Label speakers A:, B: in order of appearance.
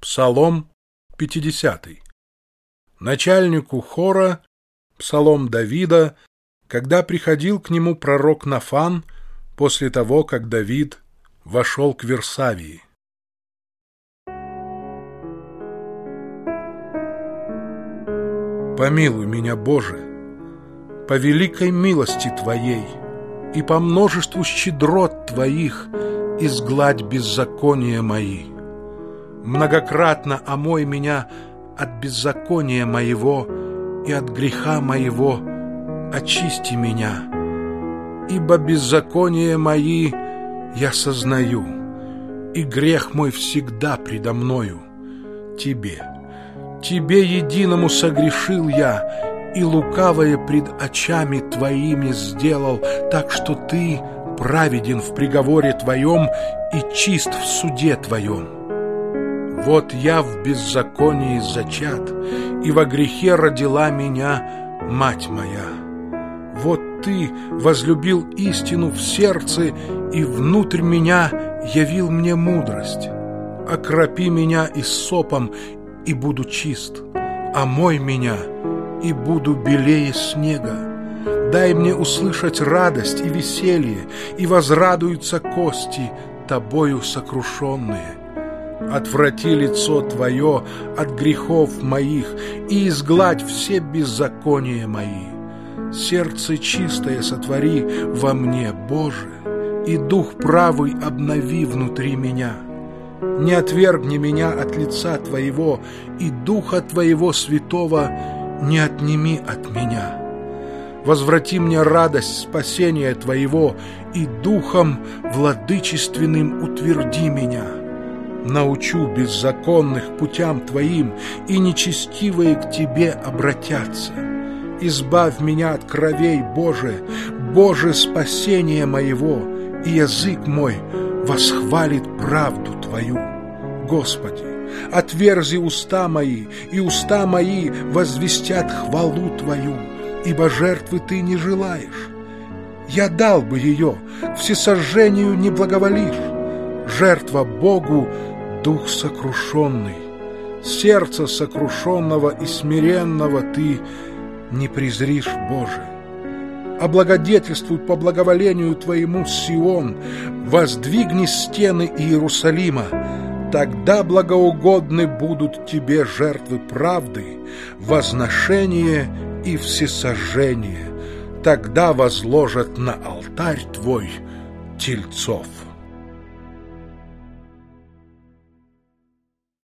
A: Псалом 50. Начальнику хора, псалом Давида, когда приходил к нему пророк Нафан после того, как Давид вошел к Версавии. Помилуй меня, Боже, по великой милости Твоей и по множеству щедрот Твоих изгладь беззакония мои. Многократно омой меня от беззакония моего и от греха моего очисти меня, ибо беззаконие мои я сознаю, и грех мой всегда предо мною. Тебе единому согрешил я, и лукавое пред очами Твоими сделал, так что Ты праведен в приговоре Твоем и чист в суде Твоем. Вот я в беззаконии зачат, и во грехе родила меня мать моя. Вот Ты возлюбил истину в сердце, и внутрь меня явил мне мудрость. Окропи меня иссопом, и буду чист, омой меня, и буду белее снега. Дай мне услышать радость и веселье, и возрадуются кости, Тобою сокрушенные. Отврати лицо Твое от грехов моих и изгладь все беззакония мои. Сердце чистое сотвори во мне, Боже, и дух правый обнови внутри меня. Не отвергни меня от лица Твоего, и Духа Твоего Святого не отними от меня. Возврати мне радость спасения Твоего, и Духом владычественным утверди меня. Научу беззаконных путям Твоим, и нечестивые к Тебе обратятся. Избавь меня от кровей, Боже, Боже, спасение моего, и язык мой восхвалит правду Твою. Господи, отверзи уста мои, и уста мои возвестят хвалу Твою, ибо жертвы Ты не желаешь. Я дал бы ее, к всесожжению не благоволишь. Жертва Богу — дух сокрушенный, сердце сокрушенного и смиренного Ты не презришь, Боже. Облагодетельствуй по благоволению Твоему Сион, воздвигни стены Иерусалима, тогда благоугодны будут Тебе жертвы правды, возношение и всесожжение, тогда возложат на алтарь Твой тельцов.